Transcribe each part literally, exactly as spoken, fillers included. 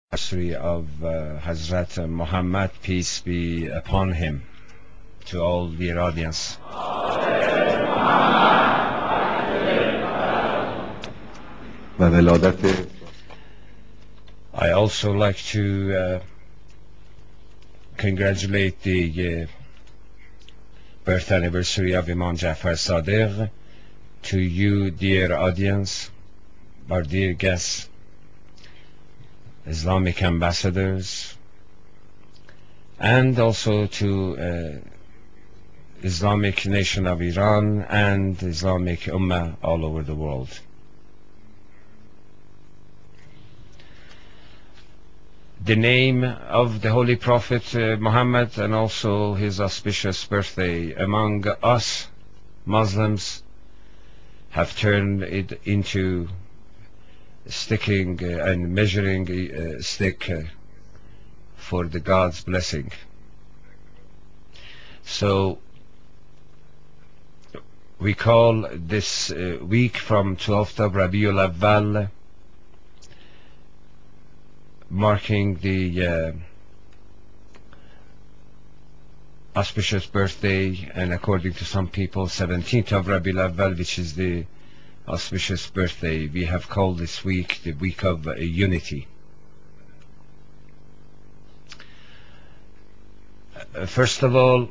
anniversary of uh, Hazrat Muhammad, peace be upon him, to all dear audience. I also like to uh, congratulate the uh, birth anniversary of Imam Jafar Sadiq, to you dear audience, our dear guests, Islamic ambassadors, and also to uh, Islamic nation of Iran and Islamic Ummah all over the world. The name of the Holy Prophet uh, Muhammad and also his auspicious birthday among us Muslims have turned it into sticking uh, and measuring a uh, stick uh, for the God's blessing. So we call this uh, week from twelfth of Rabiul Awwal, marking the uh, auspicious birthday, and according to some people seventeenth of Rabiul Awwal, which is the auspicious birthday. We have called this week the week of uh, unity. Uh, first of all,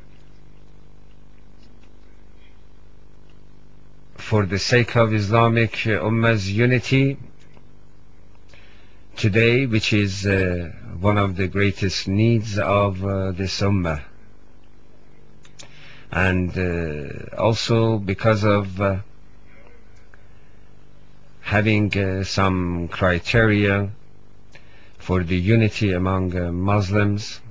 for the sake of Islamic uh, Ummah's unity today, which is uh, one of the greatest needs of uh, this Ummah, and uh, also because of uh, having uh, some criteria for the unity among uh, Muslims,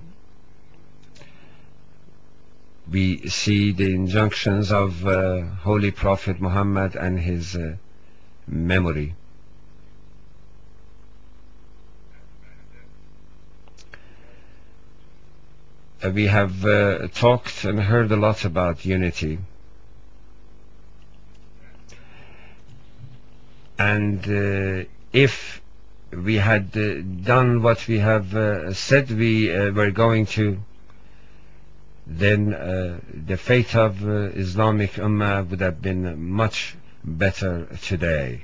we see the injunctions of uh, Holy Prophet Muhammad and his uh, memory. Uh, we have uh, talked and heard a lot about unity. And uh, if we had uh, done what we have uh, said we uh, were going to, then uh, the fate of uh, Islamic Ummah would have been much better today.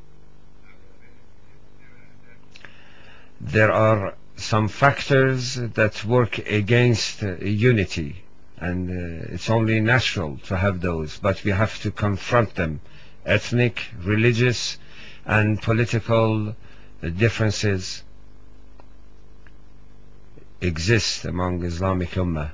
There are some factors that work against uh, unity, and uh, it's only natural to have those, but we have to confront them. Ethnic, religious, and political differences exist among Islamic Ummah.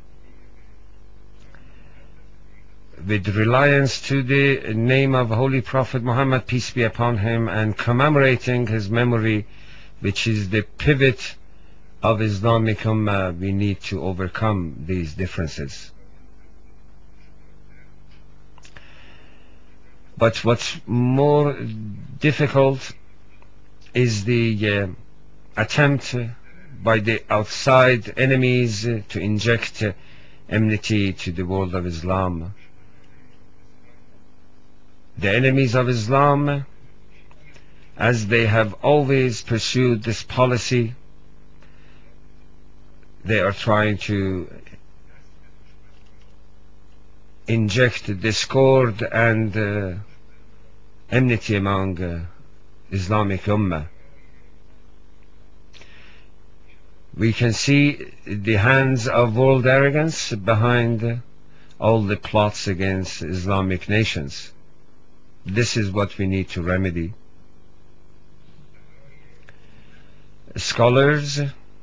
With reliance to the name of Holy Prophet Muhammad, peace be upon him, and commemorating his memory, which is the pivot of Islamic Ummah, we need to overcome these differences. But what's more difficult is the uh, attempt by the outside enemies uh, to inject uh, enmity to the world of Islam. The enemies of Islam, as they have always pursued this policy, they are trying to inject discord and uh, enmity among uh, Islamic Ummah. We can see the hands of world arrogance behind uh, all the plots against Islamic nations. This is what we need to remedy. Scholars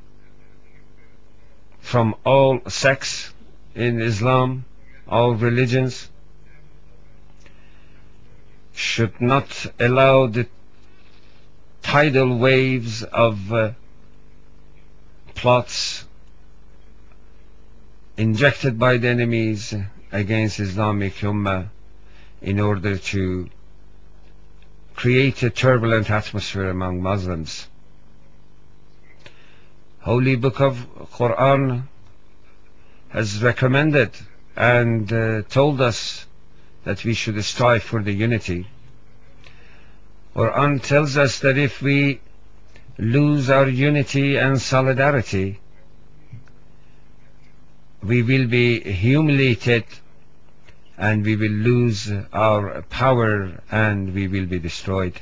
from all sects in Islam, all religions, should not allow the tidal waves of uh, plots injected by the enemies against Islamic Ummah in order to create a turbulent atmosphere among Muslims. Holy Book of Quran has recommended and uh, told us that we should strive for the unity. Quran tells us that if we lose our unity and solidarity, we will be humiliated, and we will lose our power, and we will be destroyed.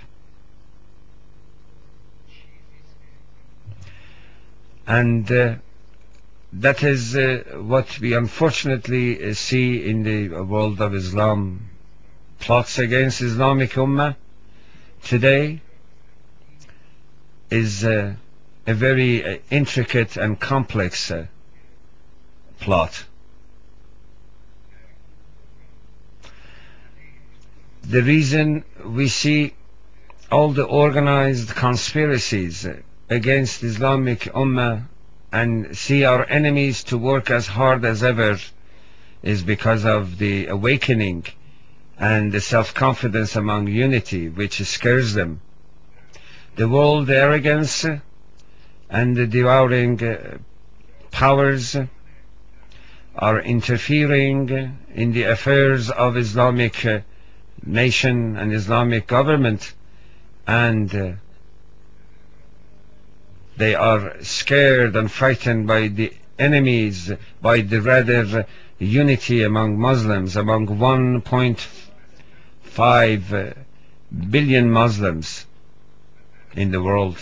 And uh, that is uh, what we unfortunately uh, see in the world of Islam. Plots against Islamic Ummah today is uh, a very uh, intricate and complex uh, plot. The reason we see all the organized conspiracies against Islamic Ummah and see our enemies to work as hard as ever is because of the awakening and the self-confidence among unity, which scares them. The world arrogance and the devouring uh, powers are interfering in the affairs of Islamic uh, nation and Islamic government, and uh, they are scared and frightened by the enemies, by the rather uh, unity among Muslims, among one point five uh, billion Muslims in the world.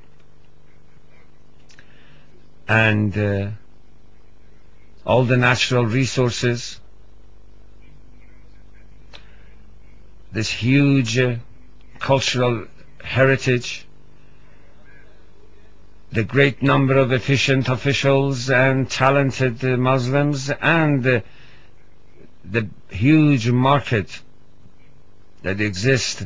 And uh, all the natural resources, this huge uh, cultural heritage, the great number of efficient officials and talented uh, Muslims, and uh, the huge market that exists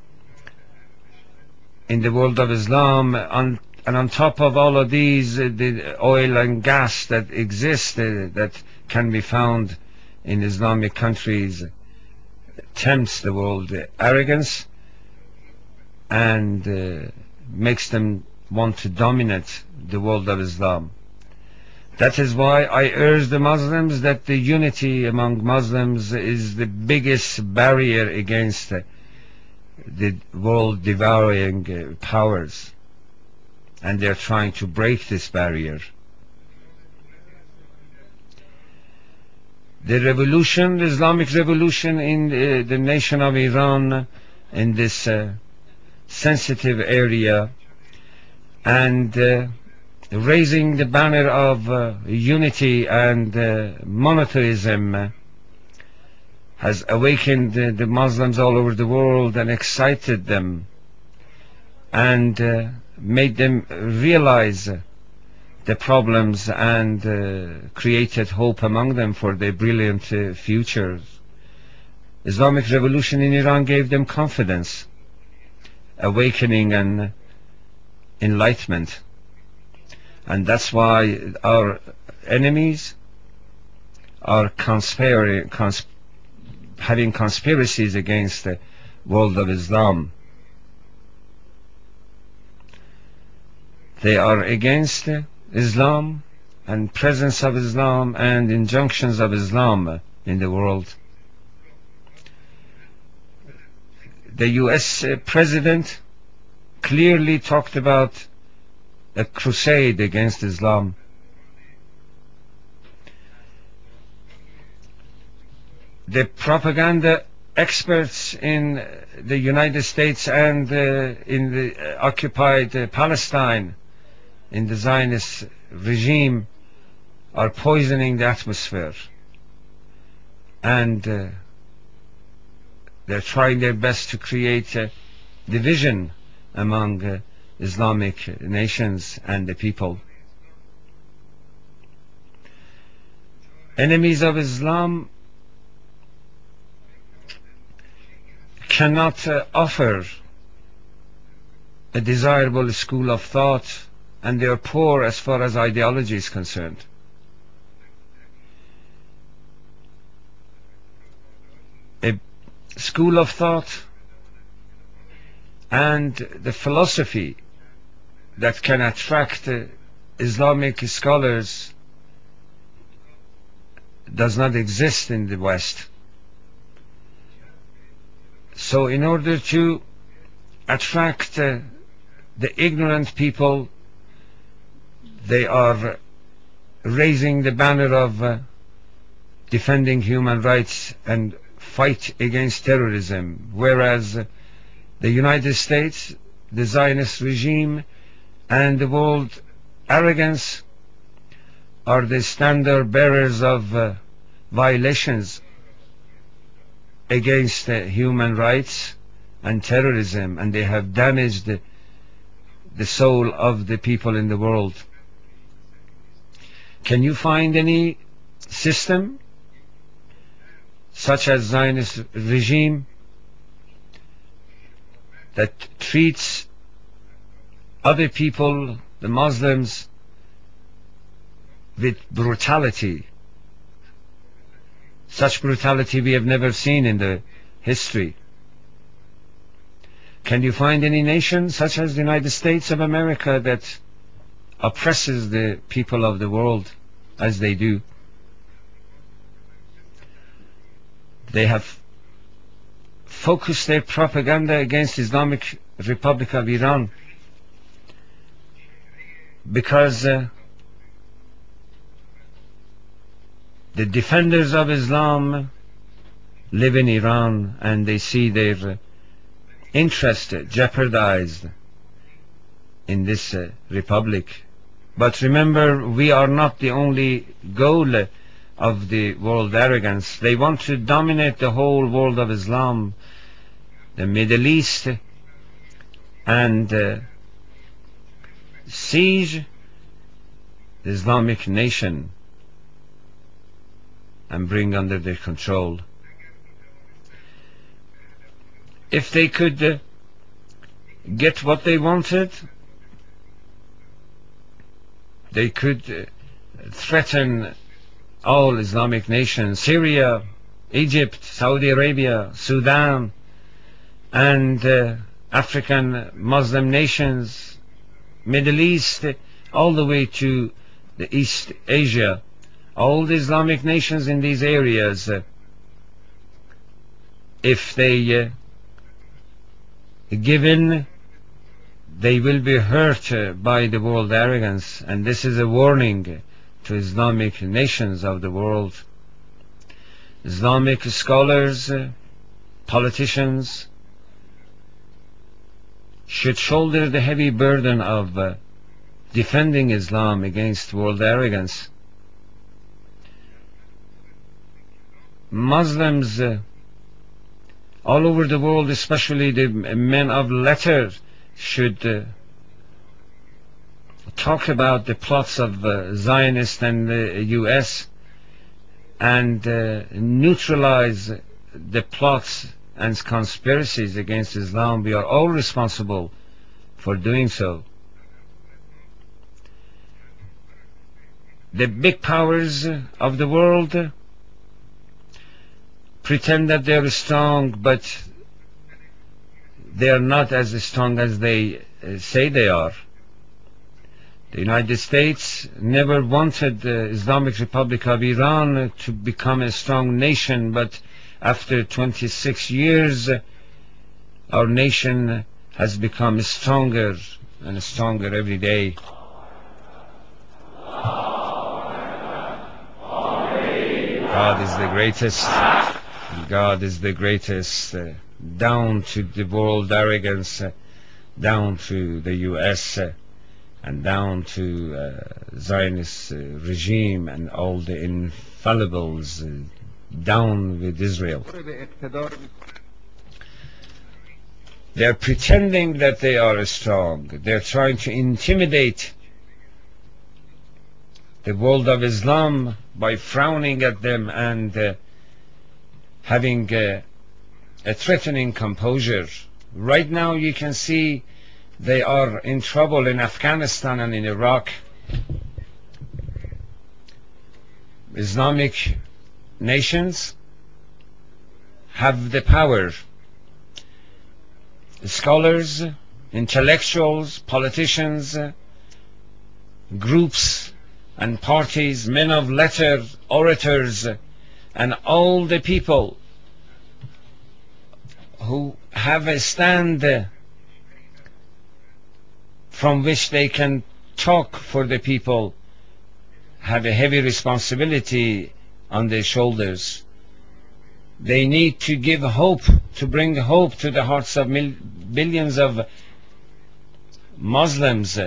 in the world of Islam, on, and on top of all of these, uh, the oil and gas that exist, uh, that can be found in Islamic countries, tempts the world uh, arrogance and uh, makes them want to dominate the world of Islam. That is why I urge the Muslims that the unity among Muslims is the biggest barrier against uh, the world devouring uh, powers, and they are trying to break this barrier. The revolution, the Islamic revolution in uh, the nation of Iran, in this uh, sensitive area, and uh, raising the banner of uh, unity and uh, monotheism, uh, has awakened uh, the Muslims all over the world and excited them, and uh, made them realize uh, the problems, and uh, created hope among them for their brilliant uh, futures. Islamic revolution in Iran gave them confidence, awakening, and enlightenment. And that's why our enemies are conspiring, consp having conspiracies against the world of Islam. They are against Islam and presence of Islam and injunctions of Islam in the world. The U S President clearly talked about a crusade against Islam. The propaganda experts in the United States and uh, in the uh, occupied uh, Palestine, in the Zionist regime, are poisoning the atmosphere, and uh, they're trying their best to create a division among uh, Islamic nations and the people. Enemies of Islam cannot uh, offer a desirable school of thought, and they are poor as far as ideology is concerned. A school of thought and the philosophy that can attract uh, Islamic scholars does not exist in the West. So in order to attract uh, the ignorant people, they are raising the banner of uh, defending human rights and fight against terrorism, whereas uh, the United States, the Zionist regime, and the world arrogance are the standard bearers of uh, violations against uh, human rights and terrorism, and they have damaged the, the soul of the people in the world. Can you find any system such as Zionist regime that treats other people, the Muslims, with brutality? Such brutality we have never seen in the history. Can you find any nation such as the United States of America that oppresses the people of the world as they do? They have focused their propaganda against Islamic Republic of Iran because uh, the defenders of Islam live in Iran and they see their interest jeopardized in this uh, republic. But remember, we are not the only goal of the world arrogance. They want to dominate the whole world of Islam, the Middle East, and uh, siege the Islamic nation and bring under their control. If they could uh, get what they wanted, they could uh, threaten all Islamic nations, Syria, Egypt, Saudi Arabia, Sudan, and uh, African Muslim nations, Middle East, all the way to the East Asia. All the Islamic nations in these areas, uh, if they uh, give in, they will be hurt uh, by the world arrogance, and this is a warning to Islamic nations of the world. Islamic scholars, uh, politicians should shoulder the heavy burden of uh, defending Islam against world arrogance. Muslims uh, all over the world, especially the men of letters, should uh, talk about the plots of uh, Zionists and the U S and uh, neutralize the plots and conspiracies against Islam. We are all responsible for doing so. The big powers of the world pretend that they are strong, but they are not as strong as they uh, say they are. The United States never wanted the Islamic Republic of Iran to become a strong nation, but after twenty-six years, our nation has become stronger and stronger every day. God is the greatest. God is the greatest. Uh, down to the world arrogance, uh, down to the U S uh, and down to uh, Zionist uh, regime and all the infallibles, uh, down with Israel. They are pretending that they are strong. They are trying to intimidate the world of Islam by frowning at them and uh, having uh, a threatening composure. Right now you can see they are in trouble in Afghanistan and in Iraq. Islamic nations have the power. Scholars, intellectuals, politicians, groups and parties, men of letter, orators, and all the people who have a stand from which they can talk for the people, have a heavy responsibility on their shoulders. They need to give hope, to bring hope to the hearts of mil billions of Muslims.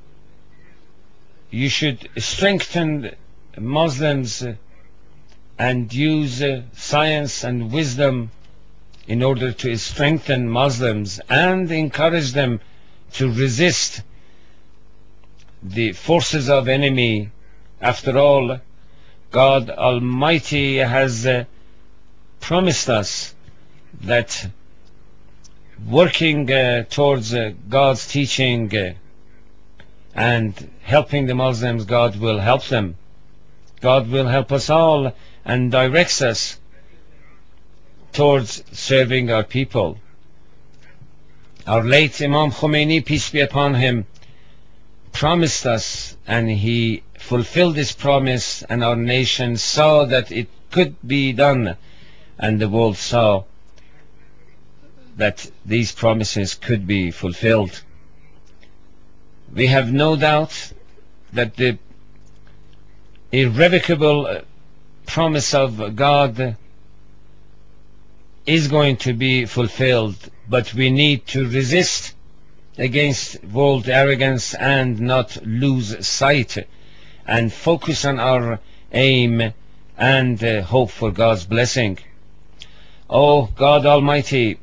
You should strengthen Muslims and use science and wisdom in order to strengthen Muslims and encourage them to resist the forces of enemy. After all, God Almighty has uh, promised us that working uh, towards uh, God's teaching uh, and helping the Muslims, God will help them. God will help us all and directs us towards serving our people. Our late Imam Khomeini, peace be upon him, promised us, and he fulfilled this promise, and our nation saw that it could be done, and the world saw that these promises could be fulfilled. We have no doubt that the irrevocable promise of God is going to be fulfilled, but we need to resist against world arrogance and not lose sight and focus on our aim and uh, hope for God's blessing. Oh God Almighty,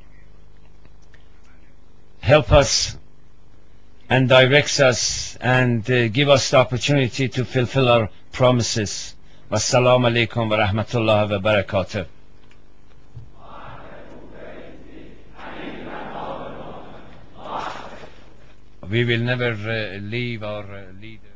help us and directs us and uh, give us the opportunity to fulfill our promises. Wassalamu alaikum wa rahmatullahi wa barakatuh. We will never uh, leave our uh, leader.